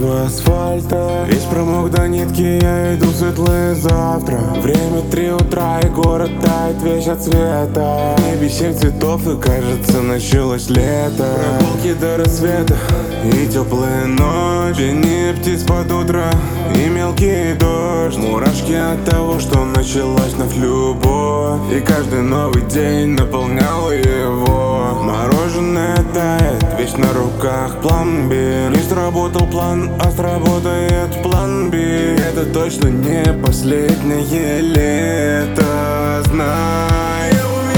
асфальта. Весь промок до нитки, я иду в светлое завтра. Время 3 утра и город тает весь от света. В небе 7 цветов и кажется началось лето. Прогулки до рассвета и теплая ночь. Пение птиц под утро и мелкий дождь. Мурашки от того, что началась вновь любовь. И каждый новый день наполнял его. Мороженое тает, весь на руках пломбир. Не сработал план, а сработает план Б. Это точно не последнее лето, знай.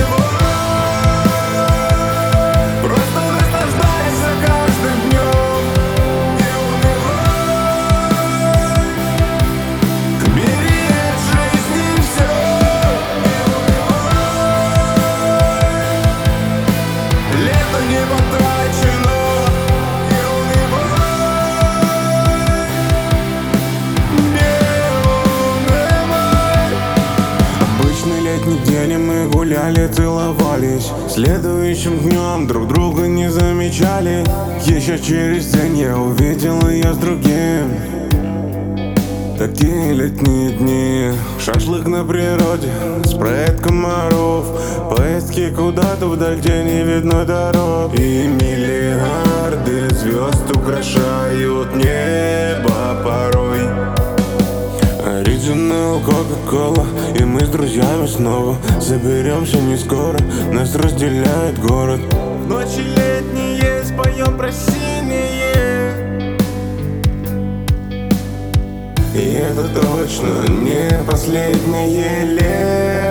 Просто наслаждайся каждым днем. Не унывай. Бери от жизни все. Не унывай. Лето не потрачено. Не унывай. Не унывай. Обычный летний день, и мы гуляли, целовались. Следующим днем друг друга не замечали. Еще через день я увидел ее с другим. Такие летние дни. Шашлык на природе, спрей от комаров. Поездки куда-то вдаль, где не видно дорог. И миллиарды звезд украшают небо порой. Оригинал Кока-Кола, и мы с друзьями снова соберемся не скоро, нас разделяет город. В ночи летние споем про синее. И это точно не последнее лето.